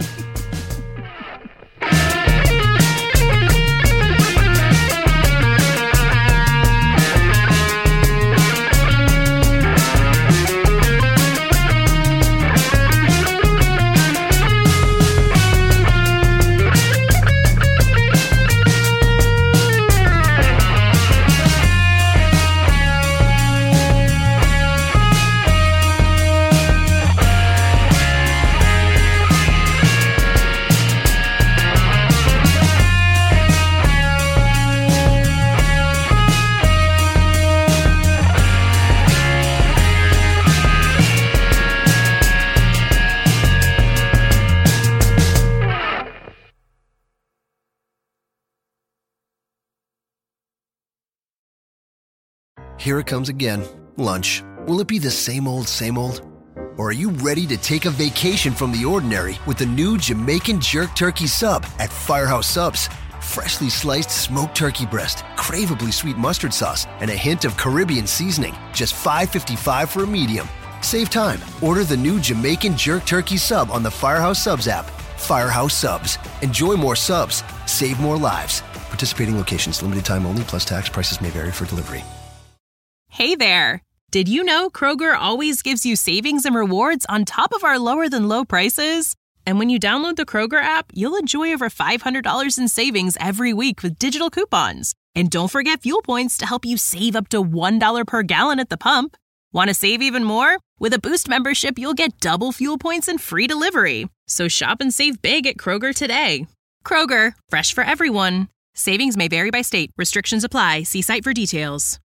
Here it comes again. Lunch. Will it be the same old, same old? Or are you ready to take a vacation from the ordinary with the new Jamaican Jerk Turkey Sub at Firehouse Subs? Freshly sliced smoked turkey breast, craveably sweet mustard sauce, and a hint of Caribbean seasoning. Just five fifty-five for a medium. Save time. Order the new Jamaican Jerk Turkey Sub on the Firehouse Subs app. Firehouse Subs. Enjoy more subs. Save more lives. Participating locations. Limited time only, plus tax. Prices may vary for delivery. Hey there! Did you know Kroger always gives you savings and rewards on top of our lower-than-low prices? And when you download the Kroger app, you'll enjoy over five hundred dollars in savings every week with digital coupons. And don't forget fuel points to help you save up to one dollar per gallon at the pump. Want to save even more? With a Boost membership, you'll get double fuel points and free delivery. So shop and save big at Kroger today. Kroger, fresh for everyone. Savings may vary by state. Restrictions apply. See site for details.